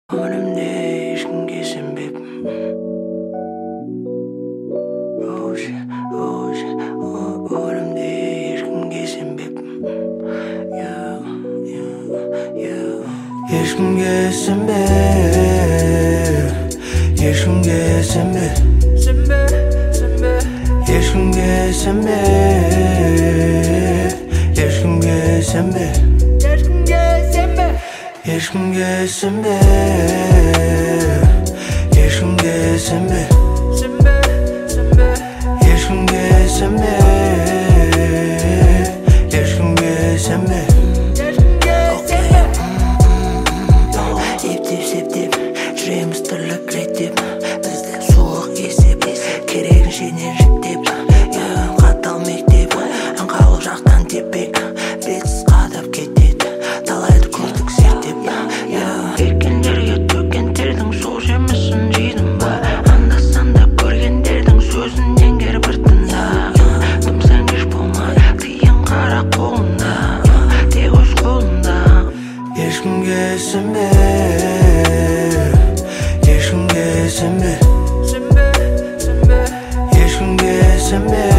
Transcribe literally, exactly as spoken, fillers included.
Önümde ешкімге сенбеп Önümde ешкімге сенбеп Ешкімге сенбе, ешкімге сенбе, ешкімге сенбе, ешкімге сенбе, ешкімге сенбе, ешкімге сенбе, ешкімге сенбе, ешкімге сенбе. Ептеп-септеп жүреміз түрлі реттеп, бізде суық есеп, керегінше не жіктеп, қатал мектеп, аңқаулық жақтан теппек, бетсіз қадап кетеді, талайды көрдік зерттеп. Кеткендерге төккен тердің сол жемісін жейдің ба? Анда-санда көргендердің сөзін еңгер бір тыңда. Кімсің еш болма, тиын қара қолында, тек өз қолында. Ешкімге сенбе, ешкімге сенбе, ешкімге сенбе,